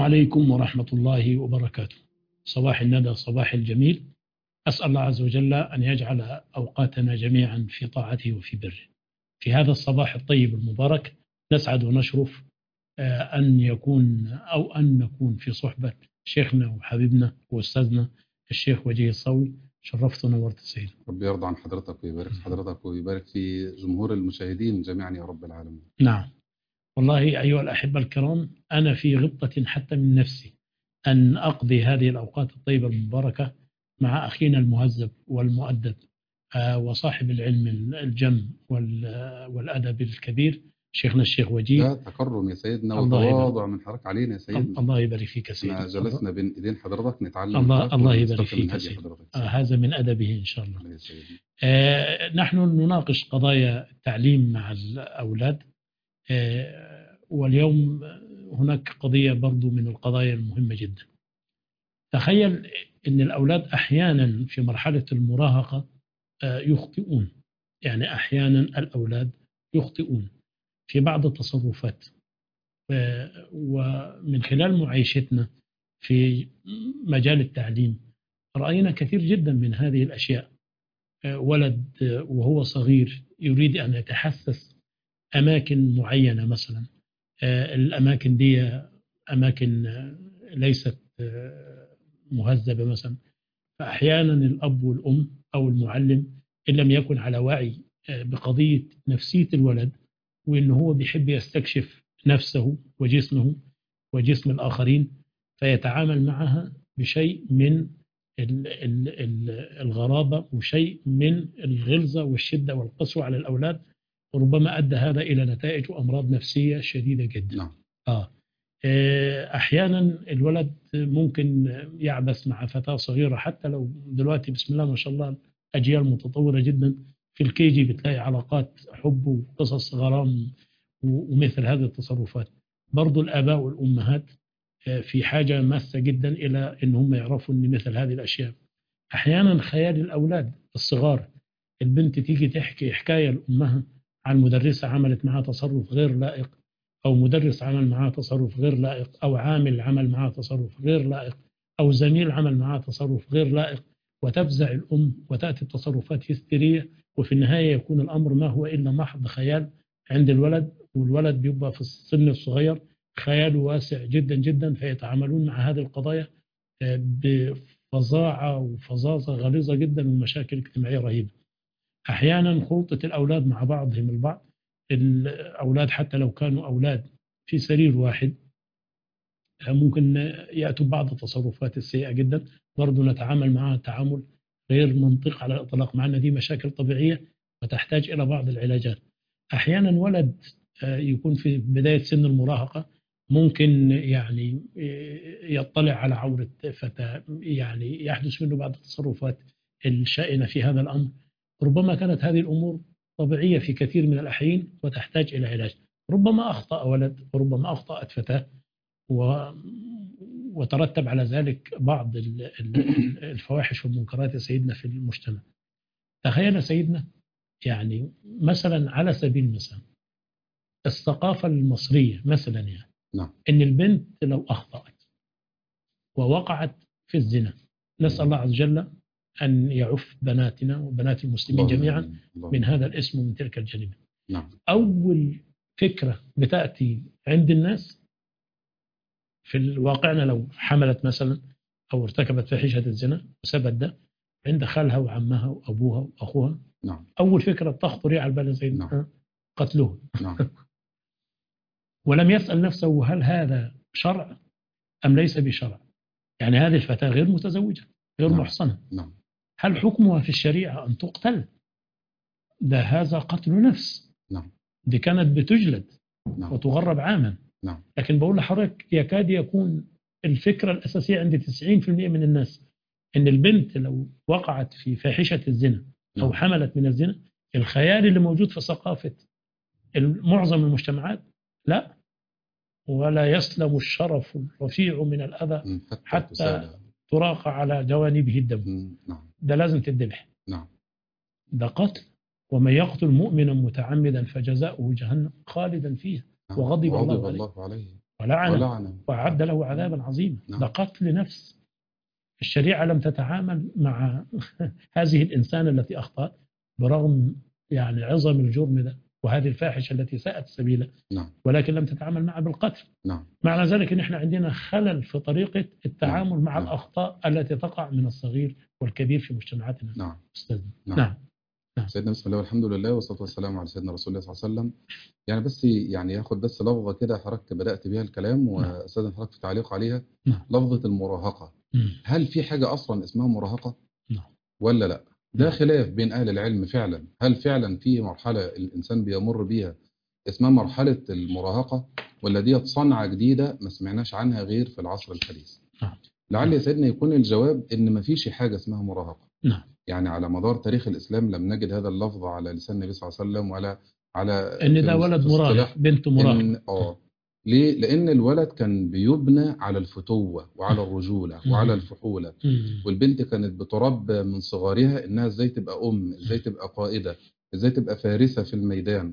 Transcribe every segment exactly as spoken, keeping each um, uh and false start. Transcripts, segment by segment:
عليكم ورحمة الله وبركاته. صباح الندى، صباح الجميل. أسأل الله عز وجل أن يجعل أوقاتنا جميعا في طاعته وفي بره. في هذا الصباح الطيب المبارك نسعد ونشرف أن يكون أو أن نكون في صحبة شيخنا وحبيبنا وأستاذنا الشيخ وجيه الصاوي. شرفت ونورت سيدي. ربي يرضى عن حضرتك ويبارك في حضرتك ويبارك في جمهور المشاهدين جميعا يا رب العالمين. نعم والله أيها الأحبة الكرام، أنا في غبطة حتى من نفسي أن أقضي هذه الأوقات الطيبة المباركة مع أخينا المهذب والمؤدب وصاحب العلم الجم والأدب الكبير شيخنا الشيخ وجيه. لا تكرم يا سيدنا وتواضع من حضرتك علينا يا سيدنا. الله يبارك فيك يا سيدنا. احنا جلسنا بين ايدين حضرتك نتعلم الله, الله يبارك فيك يا سيدنا. آه هذا من أدبه إن شاء الله. آه نحن نناقش قضايا التعليم مع الأولاد، آه واليوم هناك قضية برضو من القضايا المهمة جدا. تخيل أن الأولاد أحيانا في مرحلة المراهقة يخطئون، يعني أحيانا الأولاد يخطئون في بعض التصرفات، ومن خلال معايشتنا في مجال التعليم رأينا كثير جدا من هذه الأشياء. ولد وهو صغير يريد أن يتحسس أماكن معينة، مثلا الأماكن دي أماكن ليست مهذبة مثلا، فأحيانا الأب والأم أو المعلم إن لم يكن على وعي بقضية نفسية الولد وإن هو بيحب يستكشف نفسه وجسمه وجسم الآخرين، فيتعامل معها بشيء من الغرابة وشيء من الغلظة والشدة والقسوة على الأولاد، وربما أدى هذا إلى نتائج وأمراض نفسية شديدة جدا. نعم. آه. أحيانا الولد ممكن يعبث مع فتاة صغيرة، حتى لو دلوقتي بسم الله ما شاء الله أجيال متطورة جدا، في الكيجي بتلاقي علاقات حب وقصص غرام ومثل هذه التصرفات. برضو الآباء والأمهات في حاجة ماسة جدا إلى أن هم يعرفوا أن مثل هذه الأشياء. أحيانا خيال الأولاد الصغار، البنت تيجي تحكي حكاية لأمها عن مدرسة عملت معها تصرف غير لائق، أو مدرس عمل معاه تصرف غير لائق، أو عامل عمل معاه تصرف غير لائق، أو زميل عمل معاه تصرف غير لائق، وتفزع الأم وتأتي التصرفات هستيرية، وفي النهاية يكون الأمر ما هو إلا محض خيال عند الولد، والولد بيبقى في السن الصغير خياله واسع جدا جدا، فيتعاملون مع هذه القضايا بفظاعة وفظاظة غليظة جدا ومشاكل اجتماعية رهيبة. أحيانا خلطة الأولاد مع بعضهم البعض، الأولاد حتى لو كانوا أولاد في سرير واحد ممكن يأتوا بعض التصرفات السيئة جدا، برضو نتعامل معها تعامل غير منطق على الإطلاق، مع أن دي مشاكل طبيعية وتحتاج إلى بعض العلاجات. أحيانا ولد يكون في بداية سن المراهقة ممكن يعني يطلع على عورة فتاة، يعني يحدث منه بعض التصرفات الشائنة في هذا الأمر. ربما كانت هذه الأمور طبيعية في كثير من الأحيان وتحتاج إلى علاج. ربما أخطأ ولد وربما أخطأت فتاة، و... وترتب على ذلك بعض الفواحش والمنكرات يا سيدنا في المجتمع. تخيل سيدنا، يعني مثلا على سبيل المثال الثقافة المصرية مثلا، يعني نعم. إن البنت لو أخطأت ووقعت في الزنا، نسأل الله عز وجل أن يعف بناتنا وبنات المسلمين جميعا من هذا الاسم ومن تلك الجريمة. نعم. أول فكرة بتأتي عند الناس في واقعنا لو حملت مثلا أو ارتكبت فاحشة الزنا وثبت ده عند خالها وعمها وأبوها وأخوها، نعم. أول فكرة تخطر على البال زي نعم. قتله. نعم. ولم يسأل نفسه هل هذا شرع أم ليس بشرع. يعني هذه الفتاة غير متزوجة غير نعم. محصنة، نعم. هل حكمها في الشريعة أن تقتل؟ ده هذا قتل نفس. نعم. دي كانت بتجلد نعم. وتغرب عاما. نعم. لكن بقول لحضرتك يكاد يكون الفكرة الأساسية عند تسعين بالمئة من الناس إن البنت لو وقعت في فاحشة الزنا أو نعم. حملت من الزنا، الخيال اللي موجود في ثقافة معظم المجتمعات لا، ولا يسلم الشرف الرفيع من الأذى حتى تراق على جوانبه الدم. نعم. ده لازم تدبح. نعم. ده قتل، ومن يقتل مؤمنا متعمدا فجزاؤه جهنم خالدا فيها وغضب الله عليه. الله عليه. ولعنه ولعنه وأعد له عذابا عظيما. نعم. ده قتل نفس. الشريعة لم تتعامل مع هذه الإنسان التي أخطأت برغم يعني عظم الجرم ده وهذه الفاحشة التي ساءت سبيله، نعم. ولكن لم تتعامل معها بالقتل. نعم. معنى ذلك ان احنا عندنا خلل في طريقة التعامل نعم. مع نعم. الأخطاء التي تقع من الصغير والكبير في مجتمعاتنا. نعم. أستاذنا. نعم. نعم. نعم. سيدنا بسم الله والحمد لله والصلاة والسلام على سيدنا رسول الله صلى الله عليه وسلم. يعني بس يعني ياخد بس لفظة كده حضرتك بدأت بيها الكلام وأستاذن حضرتك في تعليق عليها. نعم. لفظة المراهقة. مم. هل في حاجة أصلا اسمها مراهقة نعم. ولا لا؟ ده نعم. خلاف بين أهل العلم فعلا. هل فعلا في مرحلة الإنسان بيمر بيها اسمها مرحلة المراهقة، ولا دي صنعة جديدة ما سمعناش عنها غير في العصر الحديث؟ نعم. لعل يا سيدنا يكون الجواب إن ما فيش حاجة اسمها مراهقة. نعم. يعني على مدار تاريخ الإسلام لم نجد هذا اللفظ على لسان النبي صلى الله عليه وسلم ولا على ان ده ولد مراهق بنت مراهق. إن آه ليه؟ لأن الولد كان بيبنى على الفتوة وعلى الرجولة وعلى الفحولة، والبنت كانت بتربى من صغارها إنها إزاي تبقى أم، إزاي تبقى قائدة، إزاي تبقى فارسة في الميدان.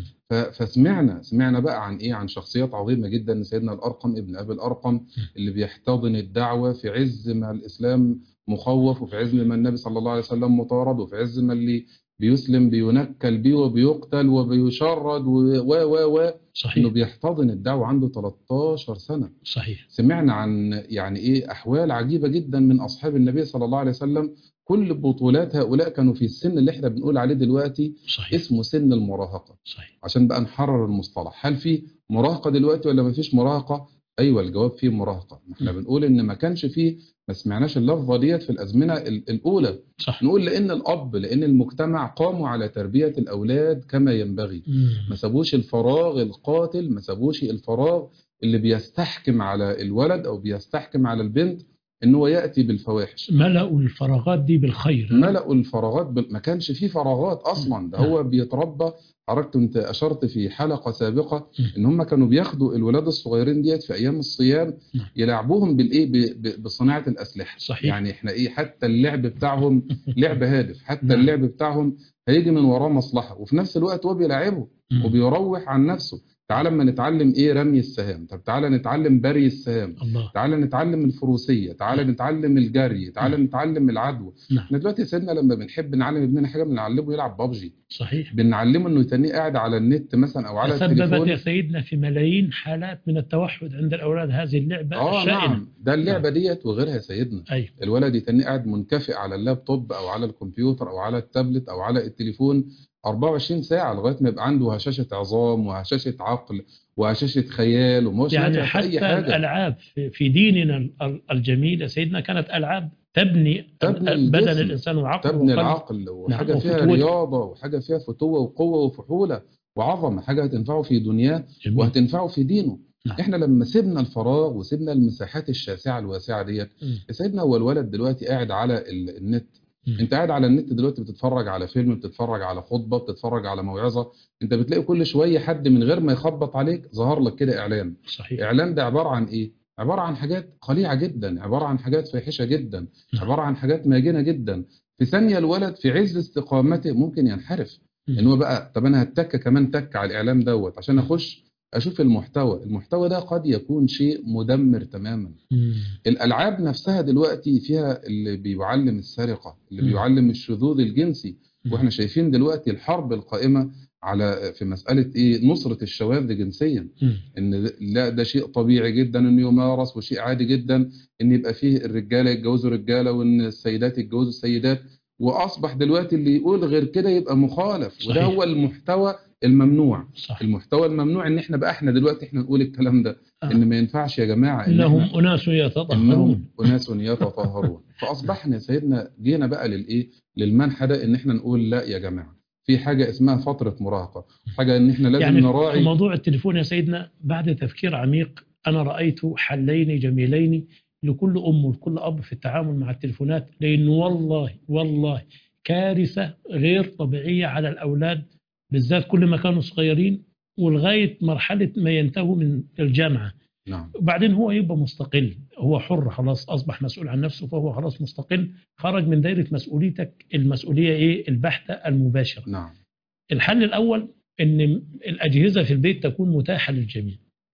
فسمعنا سمعنا بقى عن إيه؟ عن شخصيات عظيمة جدا. سيدنا الأرقم ابن أبي الأرقم اللي بيحتضن الدعوة في عز ما الإسلام مخوف، وفي عز ما النبي صلى الله عليه وسلم مطارد، وفي عز ما اللي بيسلم بينكل بيه وبيقتل وبيشرد و و و صحيح. انه بيحتضن الدعوة عنده ثلاثة عشر سنة. صحيح. سمعنا عن يعني ايه احوال عجيبة جدا من اصحاب النبي صلى الله عليه وسلم. كل بطولات هؤلاء كانوا في السن اللي احنا بنقول عليه دلوقتي. صحيح. اسمه سن المراهقة. صحيح. عشان بقى نحرر المصطلح، هل في مراهقة دلوقتي ولا ما فيش مراهقة؟ ايوه الجواب فيه مراهقة. احنا بنقول ان ما كانش فيه، ما سمعناش اللفظة ديت في الازمنة الاولى. صح. نقول لان الاب لان المجتمع قاموا على تربية الاولاد كما ينبغي. مم. ما سابوش الفراغ القاتل، ما سابوش الفراغ اللي بيستحكم على الولد او بيستحكم على البنت ان هو ياتي بالفواحش. ملأوا الفراغات دي بالخير. ملأوا الفراغات ب... ما كانش فيه فراغات اصلا. ده هو بيتربى. حضرتك كنت اشرت في حلقه سابقه ان هم كانوا بياخدوا الولاد الصغيرين ديت في ايام الصيام يلعبوهم بالايه ب... ب... بصناعه الاسلحه. صحيح. يعني احنا ايه، حتى اللعب بتاعهم لعب هادف، حتى اللعب بتاعهم هيجي من وراه مصلحه، وفي نفس الوقت هو بيلعبه وبيروح عن نفسه. تعال اما نتعلم ايه رمي السهام، طب تعال نتعلم بري السهام، الله. تعال نتعلم الفروسيه، تعال نتعلم الجري، تعال نتعلم العدو. احنا دلوقتي سيدنا لما بنحب نعلم ابننا حاجه بنعلمه يلعب بابجي. صحيح. بنعلمه انه يتنيه قاعد على النت مثلا او على تسببت التليفون. يا سيدنا في ملايين حالات من التوحد عند الاولاد هذه اللعبه اه الشائنه. نعم، ده اللعبه ديت وغيرها يا سيدنا. أيوه. الولد يتنيه قاعد منكفئ على اللابتوب او على الكمبيوتر او على التابلت او على التليفون أربعة وعشرين ساعه لغايه ما يبقى عنده هشاشه عظام وهشاشه عقل وهشاشه خيال ومش يعني نافع في اي حتى حاجه. الالعاب في ديننا الجميل يا سيدنا كانت العاب تبني, تبني بدن الجسم، الانسان وعقله تبني وقلبه. العقل، وحاجه نعم. فيها وفتوته. رياضه، وحاجه فيها فتوه وقوه وفحوله وعظمه، حاجه هتنفعه في دنياه جميل. وهتنفعه في دينه. نعم. احنا لما سيبنا الفراغ وسيبنا المساحات الشاسعه الواسعه ديت، سيدنا هو الولد دلوقتي قاعد على النت. م. انت قاعد على النت دلوقتي بتتفرج على فيلم، بتتفرج على خطبه، بتتفرج على موعظه، انت بتلاقي كل شويه حد من غير ما يخبط عليك ظهر لك كده اعلان. صحيح. اعلان ده عباره عن ايه؟ عباره عن حاجات قليعه جدا، عباره عن حاجات فاحشه جدا. نعم. عباره عن حاجات ماجنه جدا. في ثانيه الولد في عز استقامته ممكن ينحرف. م. ان هو بقى طب انا هتك كمان تك على الاعلان دوت عشان اخش اشوف المحتوى. المحتوى ده قد يكون شيء مدمر تماما. مم. الالعاب نفسها دلوقتي فيها اللي بيعلم السرقه، اللي مم. بيعلم الشذوذ الجنسي. مم. واحنا شايفين دلوقتي الحرب القائمه على في مساله ايه، نصره الشواذ جنسيا. مم. ان لا ده شيء طبيعي جدا انه يمارس، وشيء عادي جدا ان يبقى فيه الرجاله يتجوزوا رجاله وان السيدات يتجوزوا السيدات. واصبح دلوقتي اللي يقول غير كده يبقى مخالف. صحيح. وده هو المحتوى الممنوع. صح. المحتوى الممنوع ان احنا بقى احنا دلوقتي احنا نقول الكلام ده. آه. ان ما ينفعش يا جماعه ان انهم اناس يتطهرون. انهم اناس يتطهرون. فاصبحنا يا سيدنا جينا بقى للايه، للمنحى ده ان احنا نقول لا يا جماعه، في حاجه اسمها فتره مراهقه، حاجه ان احنا لازم يعني نراعي. في موضوع التليفون يا سيدنا بعد تفكير عميق انا رايت حلين جميلين لكل ام ولكل اب في التعامل مع التليفونات، لانه والله والله كارثه غير طبيعيه على الاولاد بالذات كل ما كانوا صغيرين ولغايه مرحله ما ينتهوا من الجامعه. نعم. وبعدين هو يبقى مستقل، هو حر خلاص، اصبح مسؤول عن نفسه، فهو خلاص مستقل، خرج من دائره مسؤوليتك المسؤوليه ايه البحته المباشره. نعم. الحل الاول ان الاجهزه في البيت تكون متاحه للجميع.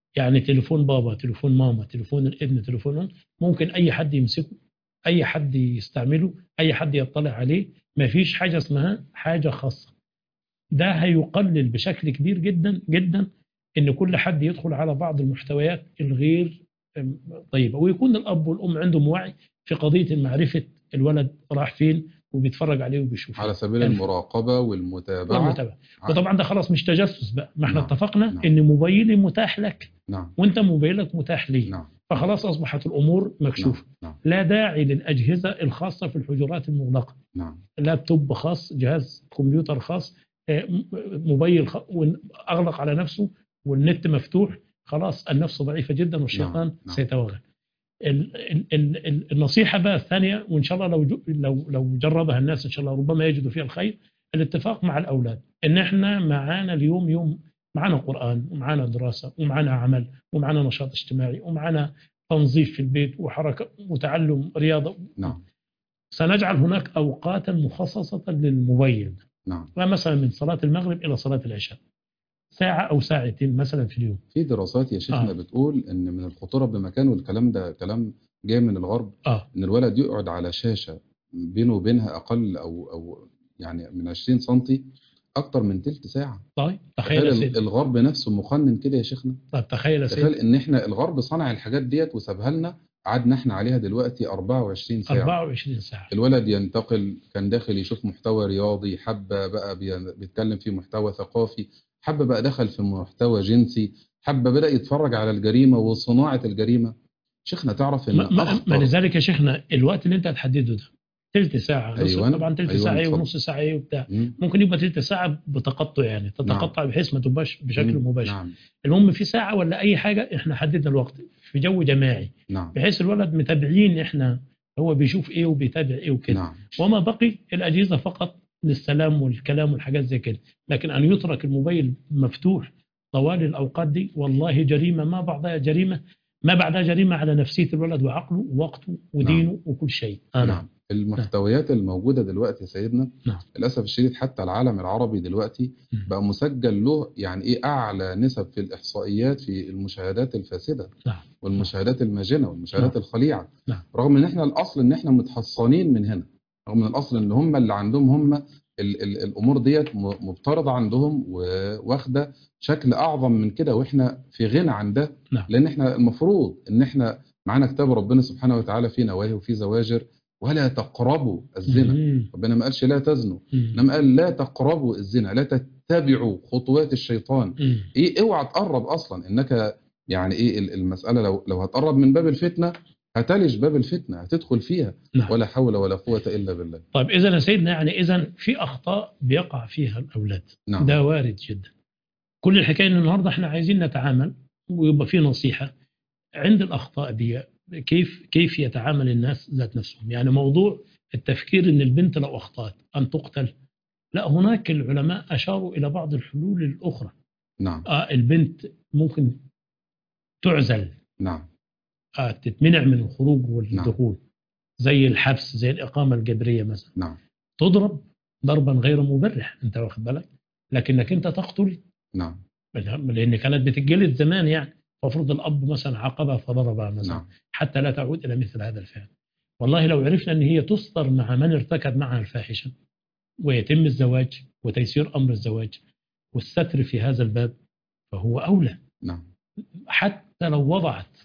يعني تليفون بابا، تليفون ماما، تليفون الابن، تليفون أم، ممكن أي حد يمسكه، أي حد يستعمله، أي حد يطلع عليه. ما فيش حاجة اسمها حاجة خاصة. ده هيقلل بشكل كبير جدا جدا ان كل حد يدخل على بعض المحتويات الغير أم، طيبه، ويكون الاب والام عندهم وعي في قضيه معرفه الولد راح فين وبيتفرج عليه وبيشوف على ايه. سبيل يعني المراقبة والمتابعة. والمتابعه. ع- وطبعا ده خلاص مش تجسس بقى، ما احنا نعم اتفقنا نعم ان موبايلي متاح لك نعم وانت موبايلك متاح لي، نعم فخلاص اصبحت الامور نعم مكشوفه. نعم لا داعي للاجهزه الخاصه في الحجرات المغلقه، نعم لابتوب خاص، جهاز كمبيوتر خاص، آه، م- موبايل خ- وإن- اغلق على نفسه والنت مفتوح، خلاص النفس ضعيفه جدا نعم والشيطان نعم سيتوغل. ال- ال- ال- ال- النصيحه بقى الثانيه، وان شاء الله لو جو- لو لو جربها الناس ان شاء الله ربما يجدوا فيها الخير. الاتفاق مع الاولاد ان احنا معانا اليوم يوم، معانا قران ومعانا دراسه ومعانا عمل ومعانا نشاط اجتماعي ومعانا تنظيف في البيت وحركه وتعلم رياضه. نعم سنجعل هناك أوقاتا مخصصة للموبايل، نعم. مثلا من صلاة المغرب إلى صلاة العشاء، ساعة أو ساعتين مثلا في اليوم. في دراسات يا شيخنا آه بتقول ان من الخطورة بمكان، والكلام ده كلام جاي من الغرب، آه ان الولد يقعد على شاشة بينه وبينها اقل او او يعني من عشرين سنتي اكتر من تلت ساعة. طيب تخيل تخيل يا ال- سيدي. الغرب نفسه مقنن كده يا شيخنا. طيب تخيل يا تخيل سيدي. ان احنا الغرب صنع الحاجات ديت وسابها لنا، قعدنا احنا عليها دلوقتي أربعة وعشرين ساعة. أربعة وعشرين ساعة. الولد ينتقل، كان داخل يشوف محتوى رياضي، حب بقى بي- بيتكلم في محتوى ثقافي، حب بقى دخل في محتوى جنسي، حب بدأ يتفرج على الجريمة وصناعة الجريمة. شيخنا تعرف ان ما, ما, ما اخطر. لذلك يا شيخنا الوقت اللي أنت هتحدده ده تلت ساعة نص، ايوان طبعا تلت ساعة ايوان إيه اتفضل. ونص ساعة إيه وبتاع، مم. ممكن يبقى تلت ساعة بتقطع، يعني نعم. تتقطع بحيث ما تبقاش بشكل مم. مباشر. نعم المهم في ساعة ولا أي حاجة إحنا حددنا الوقت في جو جماعي، نعم بحيث الولد متابعين إحنا هو بيشوف إيه وبيتابع إيه وكده. نعم وما بقي الأجهزة فقط للسلام والكلام والحاجات زي كده. لكن أن يترك الموبايل مفتوح طوال الأوقات دي والله جريمة ما بعدها جريمة، ما بعدها جريمة على نفسية الولد وعقله ووقته نعم ودينه وكل شيء. آه نعم. نعم. المحتويات الموجودة دلوقتي يا سيدنا، نعم. للأسف الشديد حتى العالم العربي دلوقتي مم. بقى مسجل له يعني إيه أعلى نسب في الإحصائيات في المشاهدات الفاسدة نعم. والمشاهدات الماجنة والمشاهدات نعم. الخليعة. نعم. رغم إن إحنا الأصل إن إحنا متحصنين من هنا، رغم إن الأصل إن هم اللي عندهم هم ال ال الأمور ديت م- مفترضة عندهم وواخدة شكل أعظم من كده، وإحنا في غنى عن ده. نعم. لأن إحنا المفروض إن إحنا معانا كتاب ربنا سبحانه وتعالى فيه نواهي وفيه زواجر، ولا تقربوا الزنا. مم. ربنا ما قالش لا تزنوا، مم. انما قال لا تقربوا الزنا، لا تتبعوا خطوات الشيطان. مم. ايه اوعى تقرب اصلا، انك يعني ايه ال- المسألة لو لو هتقرب من باب الفتنة هتلج باب الفتنة، هتدخل فيها. نعم. ولا حول ولا قوة الا بالله. طيب إذا يا سيدنا يعني إذا في أخطاء بيقع فيها الأولاد، نعم ده وارد جدا. كل الحكاية إن النهاردة إحنا عايزين نتعامل ويبقى في نصيحة عند الأخطاء دي، كيف كيف يتعامل الناس ذات نفسهم. يعني موضوع التفكير إن البنت لو أخطأت أن تقتل، لا، هناك العلماء أشاروا إلى بعض الحلول الأخرى. نعم آه البنت ممكن تعزل، نعم آه تتمنع من الخروج نعم والدخول، زي الحبس، زي الإقامة الجبرية مثلا، نعم تضرب ضربا غير مبرح، أنت واخد بالك، لكنك أنت تقتل نعم لأن كانت بتتجلد زمان، يعني المفروض الأب مثلا عاقبها فضربها مثلا نعم حتى لا تعود إلى مثل هذا الفعل. والله لو عرفنا أن هي تصدر مع من ارتكب معها الفاحشة ويتم الزواج وتيسير أمر الزواج والستر في هذا الباب فهو أولى. نعم حتى لو وضعت،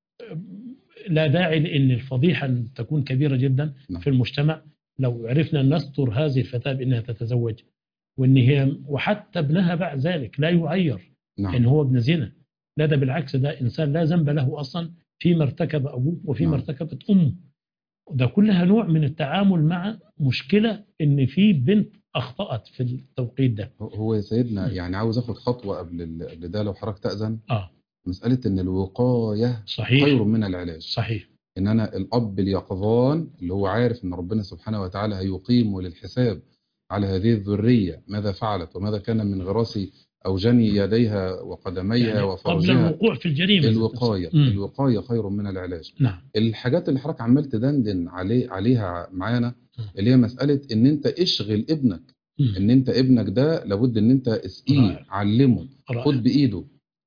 لا داعي لأن الفضيحة تكون كبيرة جدا نعم في المجتمع لو عرفنا أن نستر هذه الفتاة بأنها تتزوج، وأن هي وحتى ابنها بعد ذلك لا يعير إن نعم هو ابن زنا. لا، ده بالعكس، ده إنسان لا ذنب له أصلا فيما ارتكب أبوه وفيما نعم ارتكبت أمه. ده كلها نوع من التعامل مع مشكلة إن في بنت أخطأت في التوقيت ده. هو هو يا سيدنا م. يعني عاوز اخد خطوة قبل ال- قبل ده لو حضرتك تأذن. آه مسألة ان الوقاية صحيح. خير من العلاج. صحيح. ان انا الاب اليقظان اللي هو عارف ان ربنا سبحانه وتعالى هيقيمه للحساب على هذه الذرية، ماذا فعلت وماذا كان من غراس او جني يديها وقدميها يعني قبل وفرجها. الوقوع في الجريمة. الوقاية م. الوقاية خير من العلاج. نعم. الحاجات اللي حضرتك عمال تدندن عليه عليها معانا م. اللي هي مسألة ان انت اشغل ابنك، م. ان انت ابنك ده لابد ان انت اسقيه، رائع. علمه، رائع. خد بايده.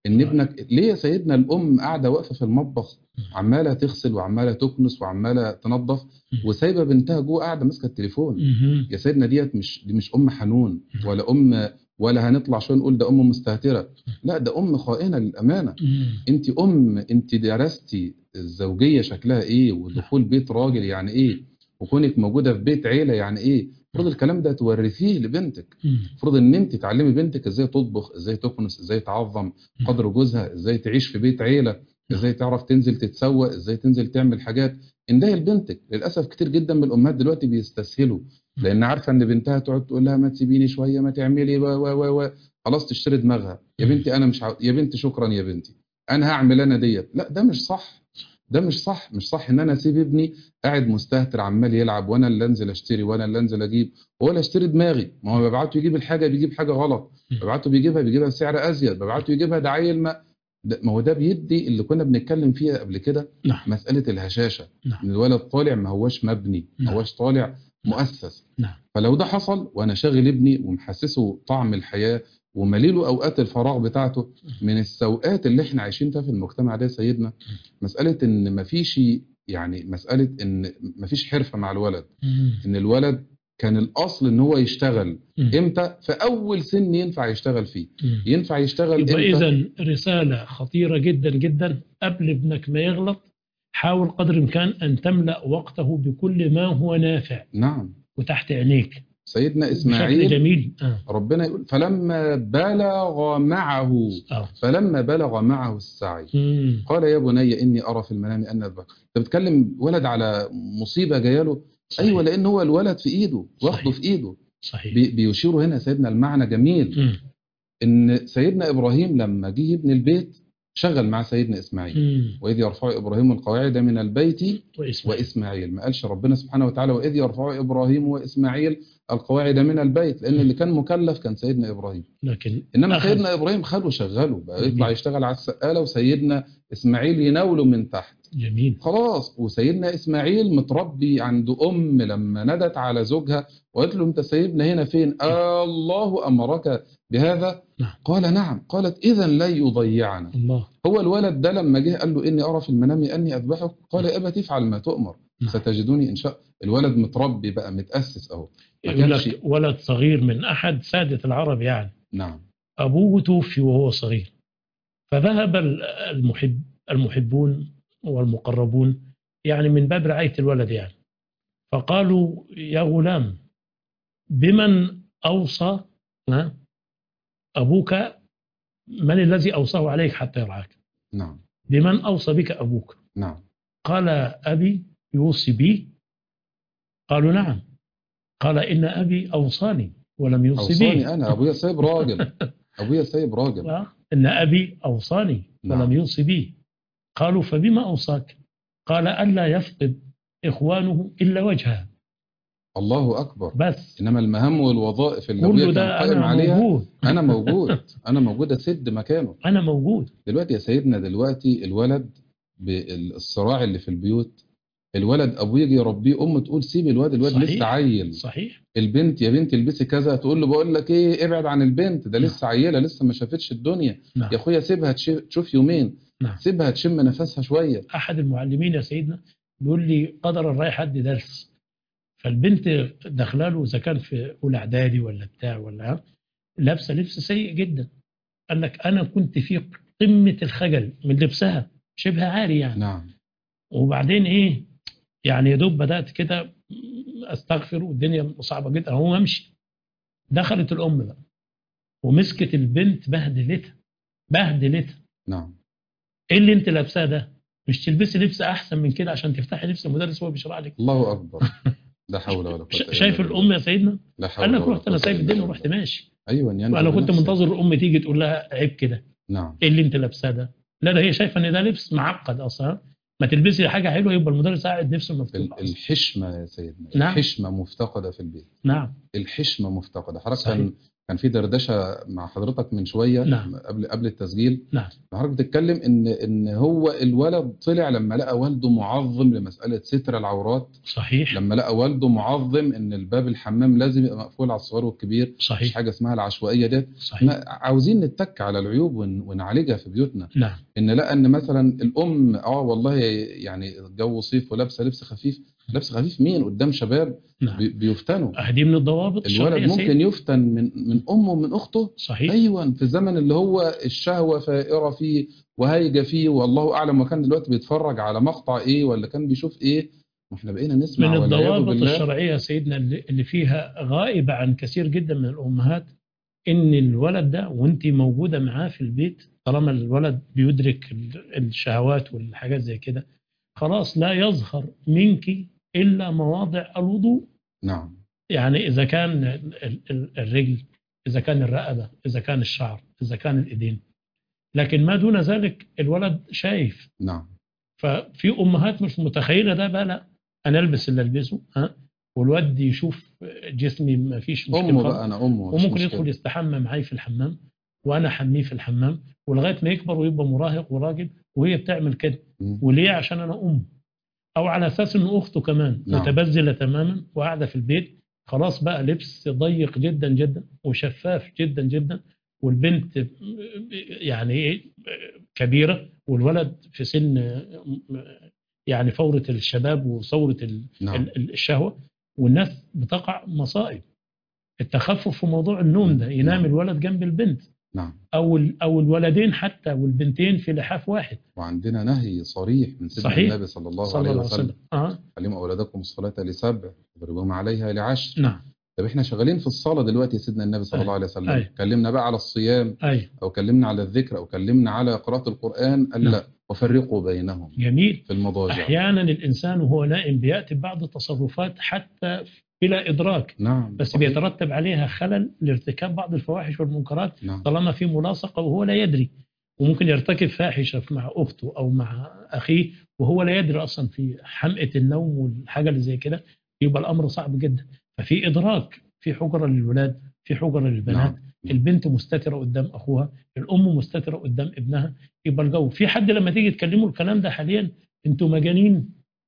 ان ابنك ليه يا سيدنا الام قاعده واقفه في المطبخ عماله تغسل وعماله تكنس وعماله تنظف وسايبه بنتها جوه قاعده ماسكه التليفون؟ يا سيدنا ديت مش دي مش ام حنون ولا ام، ولا هنطلع شويه نقول ده ام مستهتره، لا ده ام خائنه للامانه. انت ام، انت درستي الزوجيه شكلها ايه، ودخول بيت راجل يعني ايه، وكونك موجوده في بيت عيله يعني ايه. المفروض الكلام ده تورثيه لبنتك. المفروض ان انت تعلمي بنتك ازاي تطبخ، ازاي تكنس، ازاي تعظم قدر جوزها، ازاي تعيش في بيت عيله، ازاي تعرف تنزل تتسوق، ازاي تنزل تعمل حاجات. انده لبنتك. للاسف كتير جدا من الامهات دلوقتي بيستسهلوا، لان عارفه ان بنتها تقعد تقول لها ما تسيبيني شويه، ما تعملي و و و خلاص تشتري دماغها. يا بنتي انا مش عاو... يا بنتي شكرا يا بنتي انا هعمل انا ديت. لا ده مش صح، ده مش صح. مش صح ان انا اسيب ابني قاعد مستهتر عمال يلعب وانا اللي انزل اشتري وانا اللي انزل اجيب ولا اشتري دماغي. ما هو ببعته يجيب الحاجه بيجيب حاجه غلط، ببعته بيجيبها بيجيبها بسعر ازيد، ببعته يجيبها ده عيل ما ده ما هو ده بيدي اللي كنا بنتكلم فيها قبل كده. نعم. مساله الهشاشه. نعم. ان الولد طالع ما هوش مبني، ما هوش طالع مؤسس. نعم. فلو ده حصل وانا شاغل ابني ومحسسه طعم الحياه ومليله اوقات الفراغ بتاعته، من السوءات اللي احنا عايشين فيها في المجتمع ده يا سيدنا مساله ان مفيش، يعني مساله ان مفيش حرفه مع الولد. ان الولد كان الاصل ان هو يشتغل امتى؟ في اول سن ينفع يشتغل فيه. ينفع يشتغل امتى؟ اذا رساله خطيره جدا جدا، قبل ابنك ما يغلط حاول قدر الامكان ان تملا وقته بكل ما هو نافع. نعم. وتحت عينيك. سيدنا اسماعيل بشكل جميل. آه. ربنا يقول فلما بلغ معه آه. فلما بلغ معه السعي مم. قال يا بني اني ارى في المنام ان اذبحك. انت بتكلم ولد على مصيبه جايه له. ايوه لان هو الولد في ايده واخده في ايده. صحيح. بي بيشيروا هنا سيدنا المعنى جميل. مم. ان سيدنا ابراهيم لما جه يبني البيت شغل مع سيدنا اسماعيل. مم. واذ يرفع ابراهيم القواعد من البيت واسماعيل, وإسماعيل. ما قالش ربنا سبحانه وتعالى واذ يرفع ابراهيم واسماعيل القواعد من البيت، لان اللي كان مكلف كان سيدنا ابراهيم. لكن انما أخذ. سيدنا ابراهيم خده شغله بقى يطلع يشتغل على السقاله، وسيدنا اسماعيل يناوله من تحت. جميل. خلاص. وسيدنا اسماعيل متربي عند ام لما ندت على زوجها وقالت له انت سايبنا هنا فين؟ آه الله امرك بهذا؟ نعم. قال نعم. قالت اذا لن يضيعنا الله. هو الولد ده لما جه قال له اني ارى في المنام اني اذبحك، قال يا ابت افعل ما تؤمر. نعم. ستجدوني ان شاء. الولد متربي بقى متاسس اهو. يقول لك ولد صغير من احد ساده العرب يعني. نعم. ابوه توفي وهو صغير، فذهب المحب المحبون والمقربون يعني من باب رعايه الولد يعني، فقالوا يا غلام بمن اوصى ابوك؟ من الذي اوصاه عليك حتى يرعاك؟ نعم. بمن اوصى بك ابوك؟ نعم. قال ابي يوصي بي. قالوا نعم. قال ان ابي اوصاني ولم يوصي بي. اوصاني انا ابويا سايب راجل. ابويا سايب راجل. ان ابي اوصاني نعم. ولم يوصي بي. قالوا فبما اوصاك؟ قال الا يفقد اخوانه الا وجهه. الله اكبر. بس انما المهام والوظائف اللي ابويا كان قائم عليها موجود. انا موجود. انا موجود اسد مكانه. انا موجود. دلوقتي يا سيدنا دلوقتي الولد بالصراع اللي في البيوت، الولد ابوه يجي يربيه، ام تقول سيب الواد، الواد صحيح. لسه عيل. صحيح. البنت يا بنت البسي كذا، تقول له بقول لك ايه ابعد عن البنت ده لسه عيله لسه ما شافتش الدنيا. نعم. يا اخويا سيبها تشوف يومين. نعم. سيبها تشم نفسها شويه. احد المعلمين يا سيدنا بيقول لي قدر رايح ادي درس، فالبنت داخله له اذا كان في اولى اعدادي ولا بتاع ولا لابسه لبس سيء جدا. قال لك انا كنت في قمه الخجل من لبسها شبه عاري يعني. نعم. وبعدين ايه يعني يا دوب بدات كده استغفر والدنيا صعبه جدا هو امشي. دخلت الام بقى ومسكت البنت بهدلتها بهدلتها. نعم. ايه اللي انت لابساه ده؟ مش تلبسي لبس احسن من كده عشان تفتحي لبس المدرس وهو بيشرح لك؟ الله اكبر. لا حول ولا قوه الا بالله. شايف الام يا سيدنا؟ لا حول قال لك رحت انا سايب الدنيا ورحت ماشي. ايوه يعني وانا كنت منتظر الام تيجي تقول لها عيب كده. نعم. ايه اللي انت لابساه ده؟ لا ده هي شايفه ان ده لبس معقد اصلا. ما تلبسي حاجه حلوه يبقى المدرس قاعد نفسه مفتوح. الحشمه يا سيدنا. نعم. الحشمه مفتقده في البيت. نعم. الحشمه مفتقده. حضرتك كان كان في دردشه مع حضرتك من شويه نعم. قبل قبل التسجيل. نعم. حضرتك بتتكلم ان ان هو الولد طلع لما لقى والده معظم لمساله ستر العورات، صحيح. لما لقى والده معظم ان الباب الحمام لازم يبقى مقفول على الصغير والكبير، صحيح. مش حاجه اسمها العشوائيه ديت. صحيح. عاوزين نتك على العيوب ون- ونعالجها في بيوتنا. نعم. ان لقى ان مثلا الام اه والله يعني الجو صيف ولابسه لبس خفيف، لبس خفيف مين قدام شباب نعم. بي- بيفتنوا. هذه من الضوابط الشرعية الولد سيد. ممكن يفتن من من امه ومن اخته. صحيح. ايوه، في الزمن اللي هو الشهوه فائره فيه وهايجه فيه، والله اعلم وكان دلوقتي بيتفرج على مقطع ايه ولا كان بيشوف ايه، واحنا بقينا نسمع من والعياذ الضوابط بالله. الشرعية سيدنا اللي اللي فيها غائبة عن كثير جدا من الأمهات، إن الولد ده وأنت موجودة معاه في البيت، طالما الولد بيدرك ال- الشهوات والحاجات زي كده، خلاص لا يظهر منك إلا مواضع الوضوء. نعم. يعني إذا كان ال- ال- الرجل، إذا كان الرقبة، إذا كان الشعر، إذا كان الإيدين، لكن ما دون ذلك الولد شايف. نعم. ففي امهات مش متخيله ده بقى، لا انا البس اللي البسه، ها، والواد يشوف جسمي ما فيش مشكله امه خالص، بقى، انا امه مفيش وممكن مشكله. يدخل يستحمى معي في الحمام وانا احميه في الحمام، ولغايه ما يكبر ويبقى مراهق وراجل وهي بتعمل كده. مم. وليه؟ عشان انا ام، او على اساس ان اخته كمان نعم. متبذله تماما وقاعده في البيت، خلاص بقى لبس ضيق جدا جدا وشفاف جدا جدا، والبنت يعني ايه كبيره والولد في سن يعني فورة الشباب وثورة ال- نعم. ال- الشهوة، والناس بتقع مصائب. التخفف في موضوع النوم ده، ينام نعم. الولد جنب البنت، نعم. او ال- او الولدين حتى والبنتين في لحاف واحد. وعندنا نهي صريح من سيدنا صحيح. النبي صلى الله صلى عليه الله عليه وسلم، وسلم. اه علموا اولادكم الصلاه لسبع واضربوهم عليها لعشر. نعم. طب احنا شغالين في الصلاه دلوقتي يا سيدنا النبي صلى أي. الله عليه وسلم، أي. كلمنا بقى على الصيام اي او كلمنا على الذكر او كلمنا على قراءه القران، قال نعم. لا وفرقوا بينهم جميل. في المضاجع. احيانا الانسان وهو نائم بياتي ببعض التصرفات حتى بلا ادراك، نعم. بس صحيح. بيترتب عليها خلل لارتكاب بعض الفواحش والمنكرات نعم. طالما في ملاصقة وهو لا يدري. وممكن يرتكب فاحشة مع أخته أو مع أخيه وهو لا يدري أصلا في حمقى النوم والحاجة اللي زي كده، يبقى الأمر صعب جدا. ففي إدراك، في حجرة للولاد، في حجرة للبنات. نعم. البنت مستترة قدام أخوها، الأم مستترة قدام ابنها، يبقى الجو في حد لما تيجي تكلموا الكلام ده حاليا، انتوا مجانين،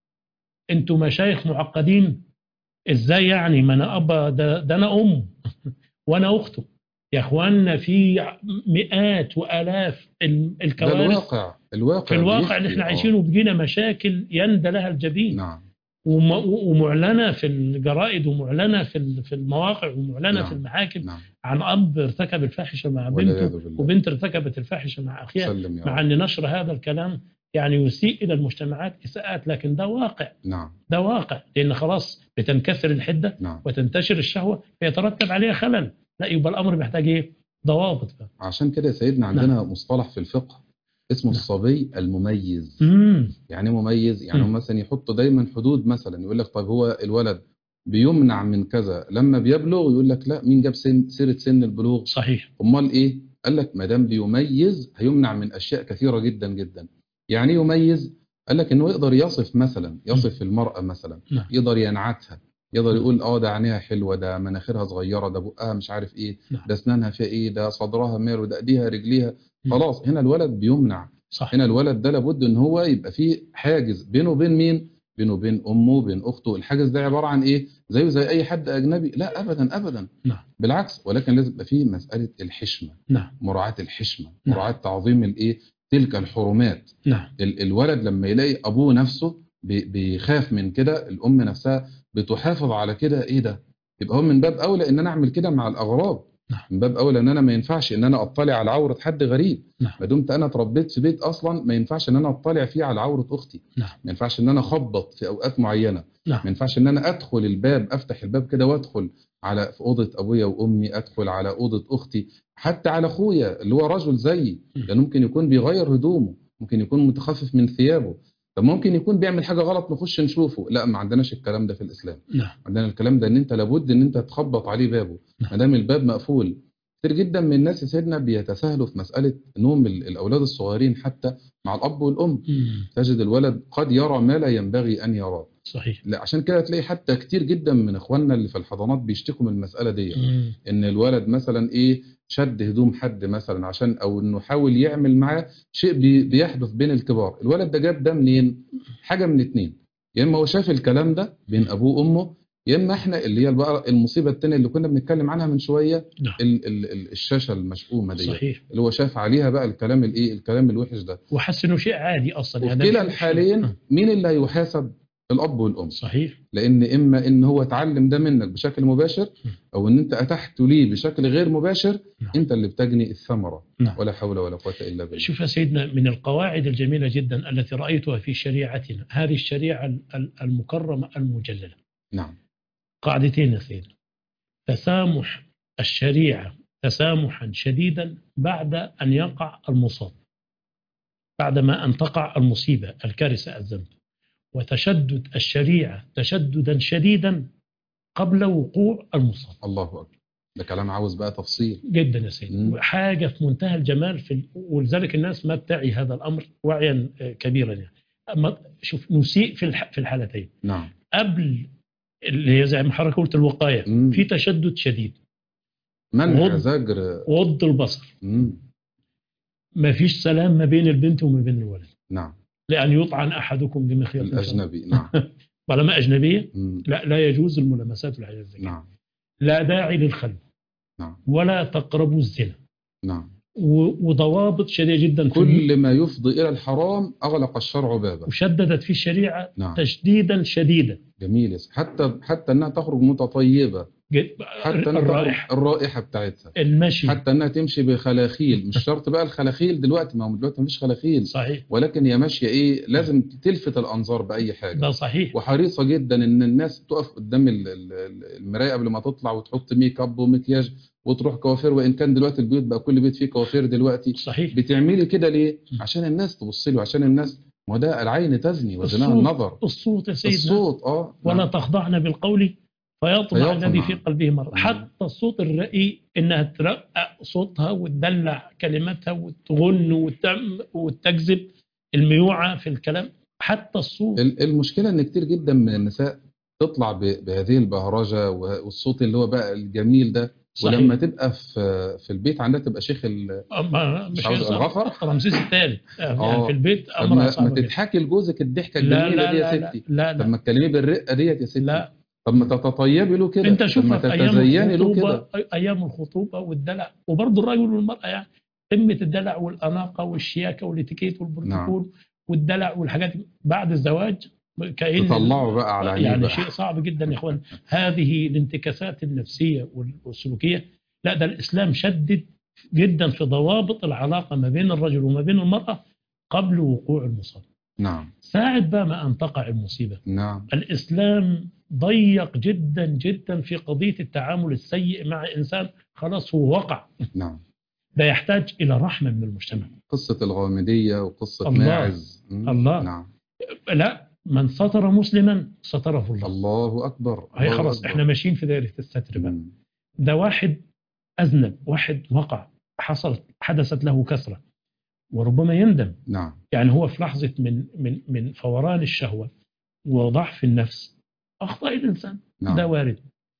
انتوا مشايخ معقدين، ازاي يعني؟ ما انا ابا ده, ده انا ام وانا اخته. يا اخواننا في مئات والاف ال- ده الكوارث الواقع، الواقع في الواقع اللي بيحكي. احنا آه. عايشينه، وبقينا مشاكل يندى لها الجبين، نعم. وم- ومعلنه في الجرائد ومعلنه في ال- في المواقع ومعلنه نعم. في المحاكم نعم. عن اب ارتكب الفاحشه مع والعياذ بنته، بالله. وبنت ارتكبت الفاحشه مع اخيها، سلم يا مع رب. ان نشر هذا الكلام يعني يسيء الى المجتمعات اساءات، لكن ده واقع. نعم. ده واقع، لان خلاص بتنكسر الحده نعم. وتنتشر الشهوه فيترتب عليها خلل. لا، يبقى الامر محتاج ايه؟ ضوابط بقى. عشان كده يا سيدنا عندنا مصطلح في الفقه اسمه نعم. الصبي المميز. امم يعني إيه مميز؟ يعني مم. هم مثلا يحطوا دايما حدود، مثلا يقول لك طيب هو الولد بيمنع من كذا لما بيبلغ، يقول لك لا، مين جاب سن سيره سن البلوغ؟ صحيح. امال ايه؟ قال لك ما دام بيميز هيمنع من اشياء كثيره جدا جدا. يعني ايه يميز؟ قال لك انه يقدر يصف، مثلا يصف المراه مثلا، نعم. يقدر ينعتها، يقدر نعم. يقول اه ده عينيها حلوه، ده مناخيرها صغيره، ده بقها مش عارف ايه، نعم. ده اسنانها فيها ايه، ده صدرها ماله، ده ايديها رجليها. مم. خلاص هنا الولد بيمنع. صح. هنا الولد ده لابد ان هو يبقى فيه حاجز بينه وبين مين؟ بينه وبين امه وبين اخته. الحاجز ده عباره عن ايه؟ زيه زي اي حد اجنبي؟ لا ابدا ابدا. نعم. بالعكس، ولكن لازم يبقى فيه مساله الحشمه، نعم. مراعاه الحشمه، نعم. مراعاه تعظيم الايه؟ تلك الحرمات. نعم. ال- الولد لما يلاقي ابوه نفسه بي- بيخاف من كده، الام نفسها بتحافظ على كده، ايه ده؟ يبقى هو من باب اولى ان انا اعمل كده مع الاغراب. نعم. من باب اولى ان انا ما ينفعش ان انا اطلع على عوره حد غريب. نعم. ما دمت انا اتربيت في بيت اصلا، ما ينفعش ان انا اطلع فيه على عوره اختي. نعم. ما ينفعش ان انا اخبط في اوقات معينه. نعم. ما ينفعش ان انا ادخل الباب، افتح الباب كده وادخل على في اوضه ابويا وامي، ادخل على اوضه اختي، حتى على اخويا اللي هو رجل زيي، لان ممكن يكون بيغير هدومه، ممكن يكون متخفف من ثيابه، طب ممكن يكون بيعمل حاجه غلط نخش نشوفه. لا، ما عندناش الكلام ده في الاسلام. نعم. عندنا الكلام ده ان انت لابد ان انت تخبط عليه بابه ما دام الباب مقفول. كتير جدا من الناس يا سيدنا بيتساهلوا في مساله نوم ال- الاولاد الصغيرين حتى مع الاب والام. مم. تجد الولد قد يرى ما لا ينبغي ان يراه. صحيح. لا عشان كده تلاقي حتى كتير جدا من اخواننا اللي في الحضانات بيشتكوا من المساله دي، مم. ان الولد مثلا ايه شد هدوم حد مثلا عشان، او انه حاول يعمل معاه شيء بي- بيحدث بين الكبار. الولد ده جاب ده منين؟ حاجه من اتنين، يا اما هو شاف الكلام ده بين ابوه وامه، يا اما احنا اللي هي بقى المصيبه التانيه اللي كنا بنتكلم عنها من شويه، نعم. ال ال ال الشاشه المشؤومه دي، صحيح. اللي هو شاف عليها بقى الكلام الايه الكلام الوحش ده. وحس انه شيء عادي اصلا، وفي يعني كلا مش- الحالين آه. مين اللي هيحاسب؟ الاب والام. صحيح. لان اما ان هو اتعلم ده منك بشكل مباشر، او ان انت اتحت ليه بشكل غير مباشر، نعم. انت اللي بتجني الثمره. نعم. ولا حول ولا قوه الا بالله. شوف يا سيدنا، من القواعد الجميلة جدا التي رأيتها في شريعتنا، هذه الشريعة ال- ال- المكرمة المجللة، نعم. قاعدتين يا سيدنا: تسامح الشريعة تسامحا شديدا بعد أن يقع المصاب، بعدما أن تقع المصيبة الكارثة الذنب، وتشدد الشريعة تشددا شديدا قبل وقوع المصاب. الله اكبر، ده كلام عاوز بقى تفصيل جدا يا سيدي، مم. حاجة في منتهى الجمال في ال... ولذلك الناس ما بتعي هذا الأمر وعيا آه، كبيرا يعني. أما شوف، نسيء في الح... في الحالتين. نعم. قبل اللي هي زي ما حضرتك قلت الوقاية، مم. في تشدد شديد، منع غض زجر. غض البصر، مم. ما فيش سلام ما بين البنت وما بين الولد، نعم. لأن يطعن أحدكم بمخيط الاجنبي. نعم. طالما أجنبية مم. لا لا يجوز الملامسات والحاجات زي كده. نعم. لا داعي للخلوة، نعم. ولا تقربوا الزنا، نعم. و- وضوابط شديدة جدا في كل ما يفضي الى الحرام اغلق الشرع بابه. وشددت في الشريعة نعم. تشديدا شديدا. جميل يا سيدي. حتى حتى انها تخرج متطيبه، جد- حتى انها الرائحة، تخرج الرائحه بتاعتها، المشي. حتى انها تمشي بخلاخيل. مش شرط بقى الخلاخيل دلوقتي، ما هو دلوقتي مفيش خلاخيل، صحيح، ولكن هي ماشيه ايه لازم تلفت الانظار باي حاجه. ده صحيح. وحريصه جدا ان الناس تقف قدام ال- ال- ال- المرايه قبل ما تطلع وتحط ميك اب ومكياج وتروح كوافير. وان كان دلوقتي البيوت بقى كل بيت فيه كوافير دلوقتي. صحيح. بتعملي كده ليه؟ م. عشان الناس تبص له، عشان الناس، ما هو ده العين تزني وزناها الصوت، النظر. الصوت يا سيدنا. الصوت اه ولا نعم. تخضعن بالقول فيطمع فيطمع. الذي في قلبه مرض. مم. حتى الصوت الرقيق، انها ترقق صوتها وتدلع كلماتها وتغن وتم وتجذب الميوعة في الكلام، حتى الصوت. ال- المشكله ان كتير جدا من النساء تطلع ب- بهذه البهرجه والصوت اللي هو بقى الجميل ده، صحيح. ولما تبقى في في البيت عندها تبقى شيخ ال- أما مش مش عاوز صعب. الغفر. رمسيس الثالث يعني اه في البيت طب امرها ما, ما صعب جدا. تضحكي لجوزك الضحكه لا الجميله لا دي يا لا لا ستي. لا طب لا ما تكلميه بالرقه ديت يا ستي. لا. طب ما تتطيبي له كده. انت طب ما شوفها في ايام تتزيني له كده. الخطوبه، ايام الخطوبه والدلع، وبرضه الرجل والمراه يعني قمه الدلع والاناقه والشياكه والاتيكيت والبروتوكول نعم. والدلع والحاجات دي. بعد الزواج كأن تطلعوا بقى على عينيه يعني بقى. شيء صعب جدا يا اخوان. هذه الانتكاسات النفسيه والسلوكيه، لا ده الاسلام شدد جدا في ضوابط العلاقه ما بين الرجل وما بين المراه قبل وقوع المصيبه. نعم. ساعة بقى ما أن تقع المصيبة، نعم. الإسلام ضيق جدا جدا في قضية التعامل السيء مع إنسان خلاص هو وقع. نعم. ده يحتاج إلى رحمة من المجتمع. قصة الغامدية وقصة الله. ماعز. مم. الله. نعم. لا، من ستر مسلما ستره الله. الله أكبر. هي الله خلاص أكبر. احنا ماشيين في دائرة الستر بقى. مم. ده واحد أذنب، واحد وقع، حصلت حدثت له كسرة وربما يندم. نعم. يعني هو في لحظة من من من فوران الشهوة وضعف النفس أخطأ الإنسان. نعم. ده وارد.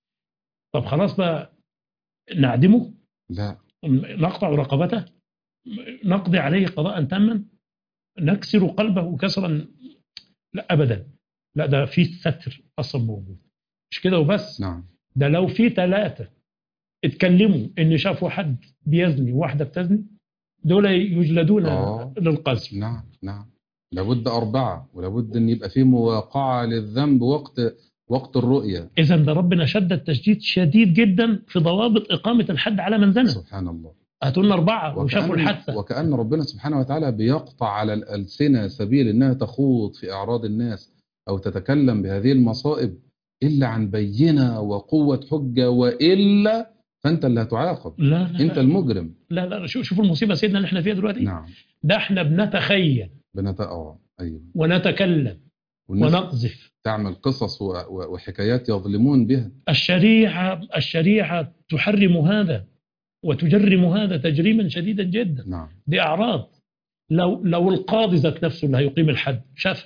طب خلاص بقى نعدمه، لا. نقطع رقبته، نقضي عليه قضاء تاما، نكسر قلبه كسرا؟ لا أبدا. لا، ده في ستر أصلا موجود. مش كده وبس. نعم. ده لو في ثلاثة اتكلموا إن شافوا حد بيزني وواحدة بتزني، دول يجلدون آه. للقذف. نعم. نعم. لابد أربعة، ولابد أن يبقى في مواقعة للذنب وقت وقت الرؤية. إذا ده ربنا شدد تشديد شديد جدا في ضوابط إقامة الحد على من زنى. سبحان الله. هاتوا أربعة وكأن وشافوا الحادثة. وكأن ربنا سبحانه وتعالى بيقطع على الألسنة سبيل أنها تخوض في أعراض الناس أو تتكلم بهذه المصائب إلا عن بينة وقوة حجة، وإلا فأنت اللي هتعاقب. لا لا أنت لا المجرم. لا لا شوف شوف المصيبة سيدنا اللي احنا فيها دلوقتي. نعم. ده احنا بنتخيل بنت اه ايوه ونتكلم والناس ونقذف. تعمل قصص و... و... وحكايات يظلمون بها. الشريعة الشريعة تحرم هذا وتجرم هذا تجريما شديدا جدا. نعم. دي أعراض. لو لو القاضي ذات نفسه اللي هيقيم الحد شافها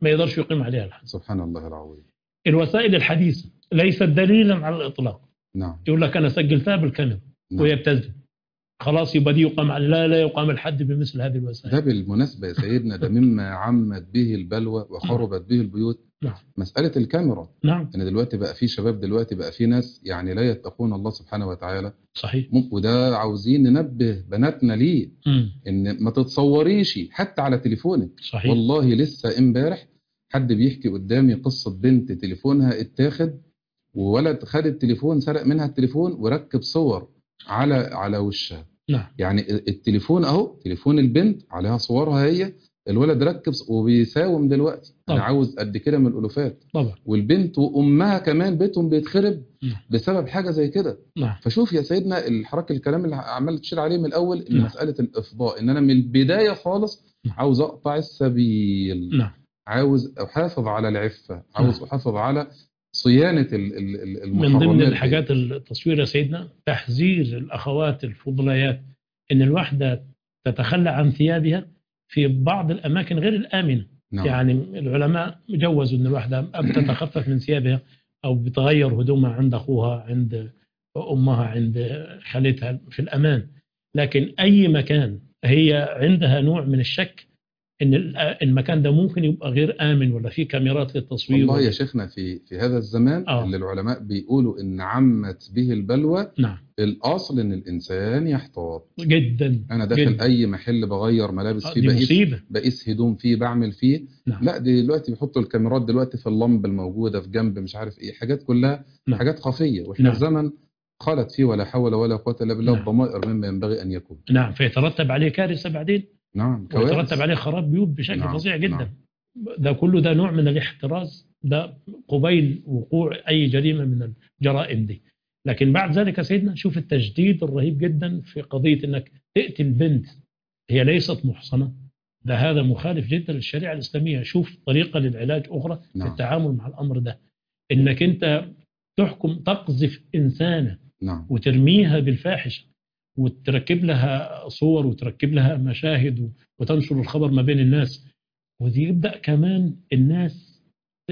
ما يقدرش يقيم عليها الحد. سبحان الله العظيم. الوسائل الحديثة ليست دليلا على الإطلاق. نعم. يقول لك أنا سجلتها بالكاميرا نعم. وهي بتسجل، خلاص يبقى دي يقام على، لا لا يقام الحد بمثل هذه الوسائل. ده بالمناسبة يا سيدنا ده مما عمت به البلوى وخربت به البيوت. نعم. مسألة الكاميرا. نعم. أن دلوقتي بقى في شباب، دلوقتي بقى في ناس يعني لا يتقون الله سبحانه وتعالى. صحيح. وده عاوزين ننبه بناتنا ليه. مم. إن ما تتصوريش حتى على تليفونك. صحيح. والله لسه امبارح حد بيحكي قدامي قصة بنت تليفونها اتاخد، وولد خد التليفون سرق منها التليفون وركب صور على على وشها. نعم. يعني التليفون اهو، تليفون البنت عليها صورها هي، الولد ركب وبيساوم دلوقتي. طبعا. انا عاوز قد كده من الالوفات. طبعا. والبنت وامها كمان بيتهم بيتخرب نعم. بسبب حاجه زي كده. نعم. فشوف يا سيدنا الحركه، الكلام اللي عمال تشير عليه من الاول ان نعم. مساله الافضاء، ان انا من البدايه خالص نعم. عاوز اقطع السبيل. نعم. عاوز احافظ على العفه، عاوز نعم. احافظ على صيانه المحرمات. من ضمن الحاجات التصوير يا سيدنا تحذير الاخوات الفضليات ان الواحده تتخلى عن ثيابها في بعض الاماكن غير الامنه. نعم. يعني العلماء جوزوا ان الواحده بتتخفف من ثيابها او بتغير هدومها عند اخوها، عند امها، عند خالتها في الامان. لكن اي مكان هي عندها نوع من الشك ان المكان ده ممكن يبقى غير امن ولا في كاميرات للتصوير. والله يا شيخنا في في هذا الزمان آه. اللي العلماء بيقولوا ان عمت به البلوى. نعم. الاصل ان الانسان يحتاط جدا. انا داخل جداً. اي محل بغير ملابس آه فيه، بقيس بقيس هدوم فيه، بعمل فيه. نعم. لا دلوقتي بيحطوا الكاميرات دلوقتي في اللمبه الموجوده في جنب مش عارف ايه، حاجات كلها نعم. حاجات خفيه. واحنا نعم. في زمن خلت فيه ولا حول ولا قوه الا بالله. نعم. الضمائر مما ينبغي ان يكون. نعم. فيترتب عليه كارثه بعدين. نعم. ويترتب عليه خراب بيوت بشكل نعم. فظيع جدا. نعم. ده كله ده نوع من الاحتراز، ده قبيل وقوع اي جريمه من الجرائم دي. لكن بعد ذلك يا سيدنا شوف التجديد الرهيب جدا في قضيه انك تاتي البنت هي ليست محصنه. ده هذا مخالف جدا للشريعه الاسلاميه. شوف طريقه للعلاج اخرى نعم. في التعامل مع الامر ده، انك انت تحكم تقذف انسانه نعم. وترميها بالفاحشه وتركب لها صور وتركب لها مشاهد وتنشر الخبر ما بين الناس، وذي يبدأ كمان الناس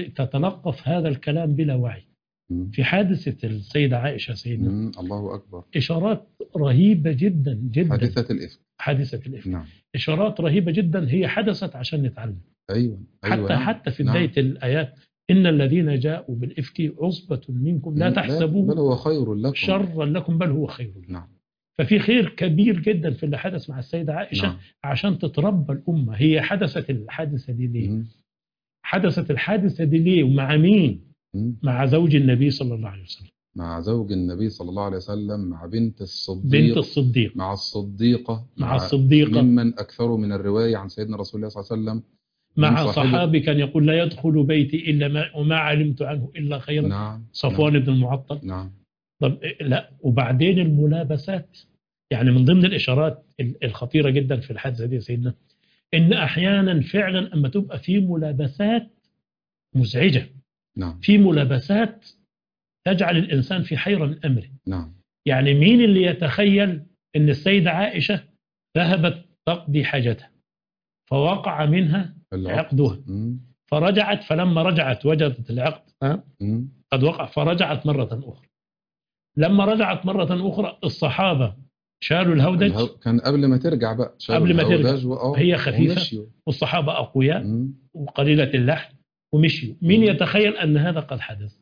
تتلقف هذا الكلام بلا وعي. م. في حادثة السيدة عائشة سيدنا م. الله أكبر، إشارات رهيبة جدا جدا. حادثة الإفك حادثة الإفك نعم. إشارات رهيبة جدا هي حدثت عشان نتعلم. أيوة. أيوة. حتى نعم. حتى في بداية نعم. الآيات إن الذين جاءوا بالإفك عصبة منكم لا تحسبوه بل هو خير لكم شرا لكم بل هو خير لكم. نعم. ففي خير كبير جدا في اللي حدث مع السيدة عائشة نعم. عشان تتربى الأمة. هي حدثت الحادثة دي ليه؟ م. حدثت الحادثة دي ليه ومع مين؟ م. مع زوج النبي صلى الله عليه وسلم. مع زوج النبي صلى الله عليه وسلم، مع بنت الصديق، بنت الصديق، مع الصديقة، مع, مع الصديقة، ممن أكثروا من الرواية عن سيدنا رسول الله صلى الله عليه وسلم، مع صحابي كان يقول لا يدخل بيتي إلا ما وما علمت عنه إلا خيرا. نعم. صفوان نعم. بن المعطل. نعم. طب لا، وبعدين الملابسات. يعني من ضمن الإشارات الخطيرة جدا في الحادثة دي سيدنا إن أحيانا فعلا أما تبقى في ملابسات مزعجة. نعم. في ملابسات تجعل الإنسان في حيرة من أمره. نعم. يعني مين اللي يتخيل أن السيدة عائشة ذهبت تقضي حاجتها فوقع منها عقدها فرجعت، فلما رجعت وجدت العقد قد وقع فرجعت مرة أخرى. لما رجعت مرة أخرى الصحابة شالوا الهودج. الهو... كان قبل ما ترجع بقى قبل ما ترجع و... هي خفيفة ومشيوا. والصحابة أقوياء وقليلة اللحم ومشيوا. مين يتخيل أن هذا قد حدث؟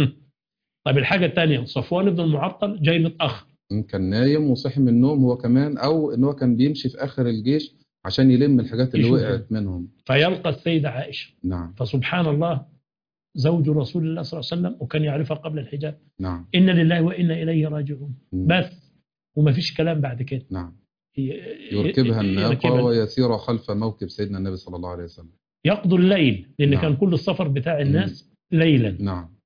طيب الحاجة الثانية صفوان بن المعطل جاي متأخر، كان نايم وصحي من النوم هو كمان، أو إن هو كان بيمشي في آخر الجيش عشان يلم الحاجات اللي وقعت منهم، فيلقى السيدة عائشة. نعم. فسبحان الله زوج رسول الله صلى الله عليه وسلم وكان يعرفها قبل الحجاب. نعم. إن لله وإنا إليه راجعون. م. بس وما فيش كلام بعد كده. نعم. يركبها الناقة ويسير خلف موكب سيدنا النبي صلى الله عليه وسلم. يقضوا الليل لأن نعم. كان كل السفر بتاع الناس م. ليلا. نعم.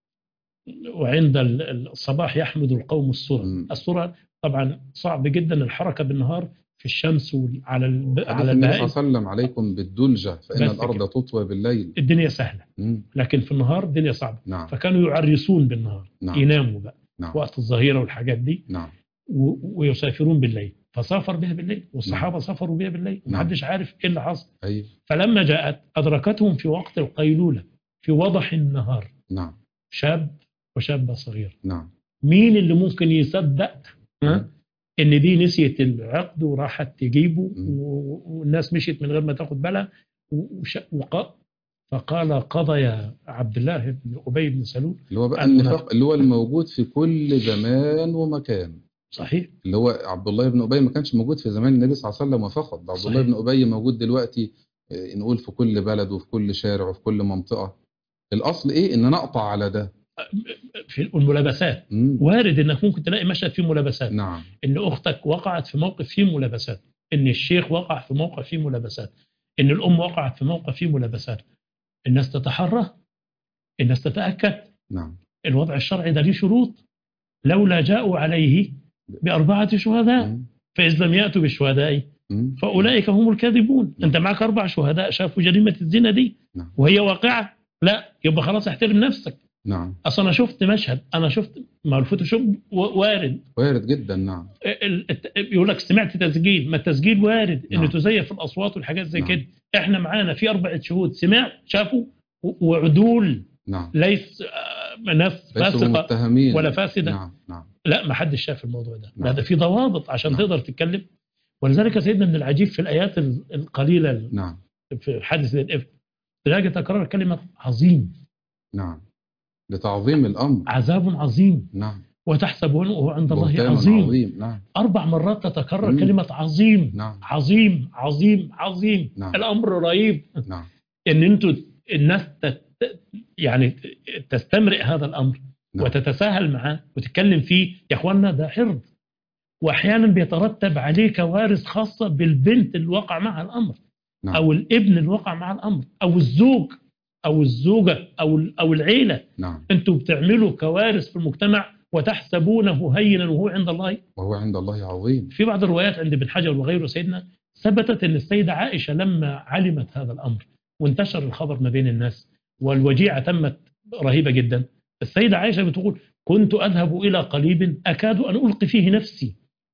وعند الصباح يحمد القوم السرى. السرى طبعا صعب جدا الحركة بالنهار في الشمس وعلى الب... على النبي صلى الله عليه وسلم عليكم بالدلجة فإن الأرض كده. تطوى بالليل. الدنيا سهلة مم. لكن في النهار الدنيا صعبة. نعم. فكانوا يعرسون بالنهار. نعم. يناموا بقى نعم. وقت الظهيرة والحاجات دي. نعم. و... ويسافرون بالليل. فسافر بها بالليل، والصحابة نعم. سافروا بها بالليل، نعم. ومحدش عارف ايه اللي حصل. أيوه. فلما جاءت أدركتهم في وقت القيلولة في وضح النهار، نعم. شاب وشابة صغيرة. نعم. مين اللي ممكن يصدق مم. ها ان دي نسيت العقد وراحت تجيبه مم. و- والناس مشيت من غير ما تاخد بالها وش- وق- فقال قضى يا عبد الله بن ابي بن سلول اللي هو بقى المنافق. النفاق اللي هو الموجود في كل زمان ومكان. صحيح. اللي هو عبد الله بن أبي ما كانش موجود في زمان النبي صلى الله عليه وسلم وفقط، ده عبد الله صحيح. بن أبي موجود دلوقتي، آه، نقول في كل بلد وفي كل شارع وفي كل منطقة. الأصل إيه؟ إن أنا أقطع على ده. في الملابسات مم. وارد انك ممكن تلاقي مشهد فيه ملابسات، نعم. ان اختك وقعت في موقف فيه ملابسات، ان الشيخ وقع في موقف فيه ملابسات، ان الام وقعت في موقف فيه ملابسات. الناس تتحرى، الناس تتاكد. نعم. الوضع الشرعي ده ليه شروط، لولا جاءوا عليه بأربعة شهداء مم. فإذ لم يأتوا بالشهداء مم. فأولئك هم الكاذبون. نعم. أنت معك أربع شهداء شافوا جريمة الزنا دي نعم. وهي واقعة، لا يبقى خلاص احترم نفسك. نعم. أصلا أنا شفت مشهد، أنا شفت ما الفوتوشوب و- وارد. وارد جدا. نعم. ال- الت- يقول لك سمعت تسجيل، ما التسجيل وارد نعم. إنه تزيف الأصوات والحاجات زي نعم. كده. إحنا معانا في أربعة شهود سمع شافوا و- وعدول، نعم. ليس آه، ناس ليسوا فاسقة متهمين ولا فاسدة. نعم. نعم. لا ما حدش شاف الموضوع ده. نعم. ده في ضوابط عشان نعم. تقدر تتكلم. ولذلك سيدنا من العجيب في الآيات ال- القليلة نعم. في حادث الإفك تلاقي تكرار كلمة عظيم. نعم. لتعظيم الأمر. عذاب عظيم. نعم. وتحسبونه عند الله بهتان عظيم. عظيم. نعم. أربع مرات تتكرر مم. كلمة عظيم. نعم. عظيم عظيم عظيم. نعم. الأمر رهيب. نعم. إن أنتوا الناس تت يعني تستمرئ هذا الأمر نعم. وتتساهل معاه وتتكلم فيه. يا أخوانا ده حرب، واحيانا بيترتب عليه كوارث خاصه بالبنت اللي وقع معها الامر. نعم. او الابن اللي وقع مع الامر، او الزوج او الزوجه او او العيله. نعم. انتوا بتعملوا كوارث في المجتمع وتحسبونه هينا وهو عند الله. وهو عند الله عظيم. في بعض الروايات عند ابن حجر وغيره سيدنا ثبتت ان السيده عائشه لما علمت هذا الامر وانتشر الخبر ما بين الناس والوجيعه تمت رهيبه جدا، السيده عائشه بتقول كنت اذهب الى قليب اكاد ان القي فيه نفسي.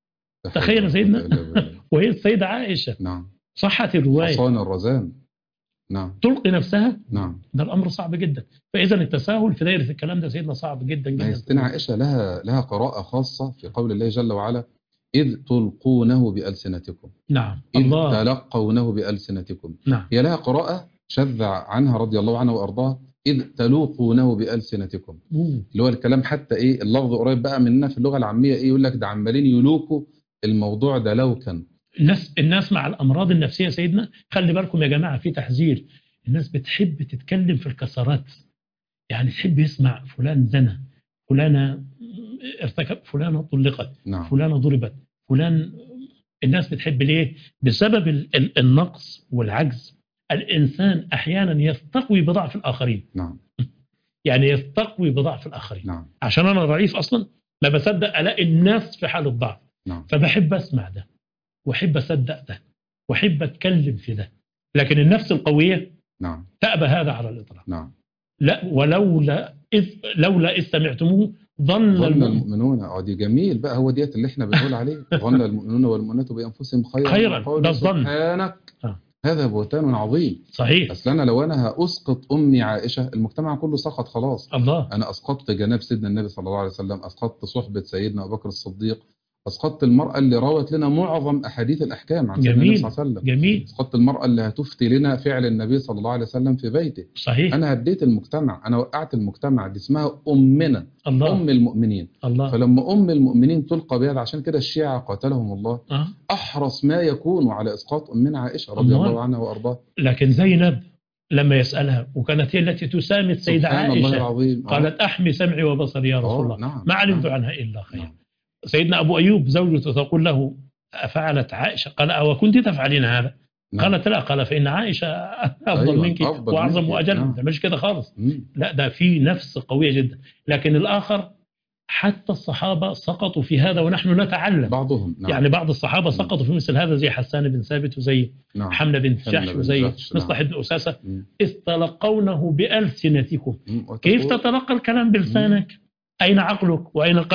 تخيل سيدنا وهي السيدة عائشة. نعم. صحت الرواية حصان الرزان. نعم. تلقي نفسها. نعم. ده الأمر صعب جدا. فإذا التساهل في دائرة الكلام ده سيدنا صعب جدا جدا. سيدنا عائشة لها لها قراءة خاصة في قول الله جل وعلا إذ تلقونه بألسنتكم. نعم. إذ الله. تلقونه بألسنتكم. نعم. هي لها قراءة شذ عنها رضي الله عنها وأرضاها إذ تلوقونه بألسنتكم. مم. اللي هو الكلام حتى إيه اللفظ قريب بقى مننا في اللغة العامية إيه يقول لك ده عمالين يلوكوا الموضوع ده لو كان. الناس الناس مع الأمراض النفسية سيدنا خلي بالكم يا جماعة في تحذير. الناس بتحب تتكلم في الكسرات، يعني تحب يسمع فلان زنى، فلانة ارتكب، فلانة طلقت. نعم. فلانة ضربت، فلان. الناس بتحب ليه؟ بسبب ال- ال- النقص والعجز. الإنسان أحيانا يستقوي بضعف الآخرين. نعم. يعني يستقوي بضعف الآخرين. نعم. عشان أنا ضعيف أصلا ما بصدق ألاقي الناس في حالة ضعف. نعم. فبحب أسمع ده وأحب أصدق ده وأحب أتكلم في ده. لكن النفس القوية نعم. تأبى هذا على الإطلاق. نعم. لا ولولا إذ لولا إذ سمعتموه ظن ظن المؤمن المؤمنون. اه دي جميل بقى، هو ديت اللي احنا بنقول عليه ظن المؤمنون والمؤمنات بأنفسهم خيرا خيرا. وقالوا ده الظن. سبحانك آه. هذا بهتان عظيم. صحيح. اصل انا لو انا هاسقط امي عائشه المجتمع كله سقط خلاص. الله. انا اسقطت جناب سيدنا النبي صلى الله عليه وسلم، اسقطت صحبه سيدنا ابو بكر الصديق، اسقطت المراه اللي روت لنا معظم احاديث الاحكام عن سيدنا النبي جميل صلى الله عليه وسلم، جميل. اسقطت المراه اللي هتفتي لنا فعل النبي صلى الله عليه وسلم في بيته. صحيح. انا هديت المجتمع، انا وقعت المجتمع. دي اسمها امنا، الله. ام المؤمنين. الله. فلما ام المؤمنين تلقى بيد، عشان كده الشيعه قاتلهم الله آه. احرص ما يكون على اسقاط امنا عائشه رضي الله. الله عنها وارضاها. لكن زينب لما يسألها وكانت هي التي تسامي السيدة سبحان الله عائشة العظيم. آه. قالت أحمي سمعي وبصري يا رسول الله. نعم. ما علمت نعم. عنها إلا خير. نعم. سيدنا أبو أيوب زوجته تقول له أفعلت عائشة؟ قال أو كنت تفعلين هذا؟ نعم. قالت لا. قال فإن عائشة أفضل أيوة. منك أفضل وأعظم منك. وأجل. نعم. ما تعملش كده خالص. مم. لا ده في نفس قوية جدا. لكن الآخر حتى الصحابة سقطوا في هذا ونحن نتعلم. بعضهم. نعم. يعني بعض الصحابة مم. سقطوا في مثل هذا زي حسان بن ثابت وزي نعم. حملة بن جحش بن وزي جحش. مصطح نعم. بن أساسة. مم. إذ تلقونه بألسنتكم. مم. كيف وتقول- تتلقى الكلام بلسانك؟ أين عقلك وأين قلبك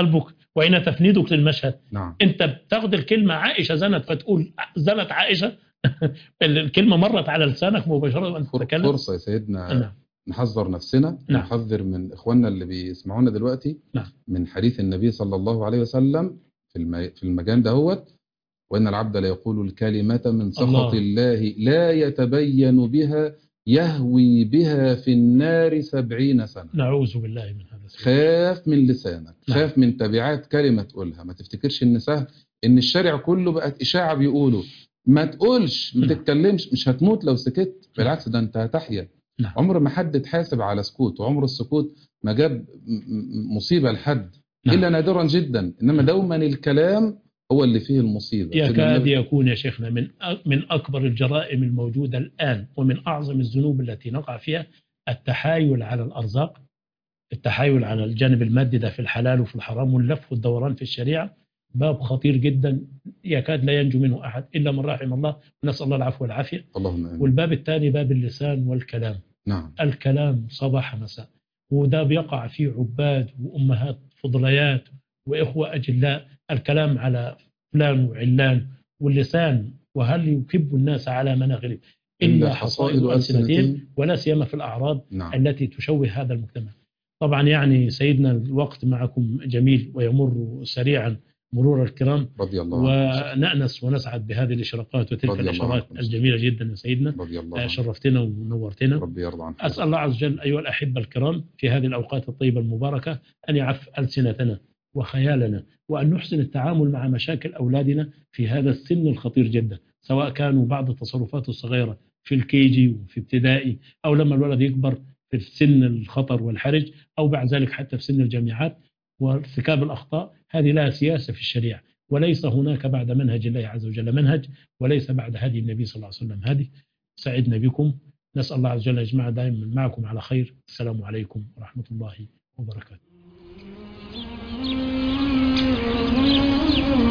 وأين تفنيدك للمشهد؟ نعم أنت بتاخد الكلمة عائشة زنت فتقول زنت عائشة الكلمة مرت على لسانك مباشرة وأنت فر- تتكلم. فرصة يا سيدنا نعم نحذر نفسنا نعم ونحذر من إخواننا اللي بيسمعونا دلوقتي نعم من حديث النبي صلى الله عليه وسلم في الم- في المجال دهوت: وإن العبد لا يقول الكلمة من سخط الله. الله لا يتبين بها يهوي بها في النار سبعين سنة. نعوذ بالله من هذا السوء. خاف من لسانك، نعم. خاف من تبعات كلمة تقولها. ما تفتكرش إن سهل، إن الشارع كله بقت إشاعة بيقولوا ما تقولش ما نعم. تتكلمش، مش هتموت لو سكت، بالعكس ده أنت هتحيا. نعم. عمر ما حد اتحاسب على سكوت، وعمر السكوت ما جاب م- م- مصيبة لحد نعم. إلا نادرا جدا، إنما دوما الكلام هو اللي فيه المصيبة. سيدنا يكاد النبي- يكون يا شيخنا من أ- من أكبر الجرائم الموجودة الآن ومن أعظم الذنوب التي نقع فيها التحايل على الأرزاق، التحايل على الجانب المادي ده في الحلال وفي الحرام، واللف والدوران في الشريعة باب خطير جدا يكاد لا ينجو منه أحد إلا من رحم الله، ونسأل الله العفو والعافية. اللهم آمين. والباب الثاني باب اللسان والكلام. نعم الكلام صباح مساء، وده بيقع فيه عباد وأمهات فضليات وإخوة أجلاء. الكلام على فلان وعلان، واللسان وهل يكب الناس على مناخرهم إلا حصائد ألسنتهم، ولا سيما في الأعراض نعم. التي تشوه هذا المجتمع. طبعا يعني سيدنا الوقت معكم جميل ويمر سريعا مرور الكرام، رضي الله عنك. ونأنس ونسعد بهذه الإشراقات وتلك رضي الله الإشارات عنكم. الجميلة جدا يا سيدنا. رضي الله آه، عنك. شرفتنا ونورتنا. ربي يرضى عنك. أسأل الله عز وجل أيها الأحبة الكرام في هذه الأوقات الطيبة المباركة أن يعف ألسنتنا وخيالنا، وأن نحسن التعامل مع مشاكل أولادنا في هذا السن الخطير جدا، سواء كانوا بعض التصرفات الصغيرة في الكيجي وفي ابتدائي، أو لما الولد يكبر في سن الخطر والحرج، أو بعد ذلك حتى في سن الجامعات وارتكاب الأخطاء. هذه لها سياسة في الشريعة، وليس هناك بعد منهج الله عز وجل منهج، وليس بعد هدي النبي صلى الله عليه وسلم هدي. سعدنا بكم، نسأل الله عز وجل أن يجمع دائما معكم على خير. السلام عليكم ورحمة الله وبركاته.